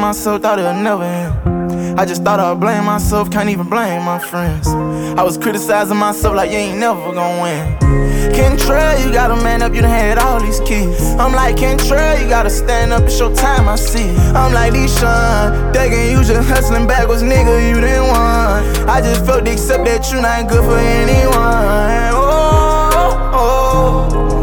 myself, thought it would never end. I just thought I'd blame myself, can't even blame my friends. I was criticizing myself like you ain't never gon' win. Kentrell, you gotta man up, you done had all these kids. I'm like Kentrell, you gotta stand up, it's your time, I see. I'm like Deshaun, thinking you just hustling backwards, nigga, you didn't want. I just felt to accept that you not good for anyone. Oh, oh, oh.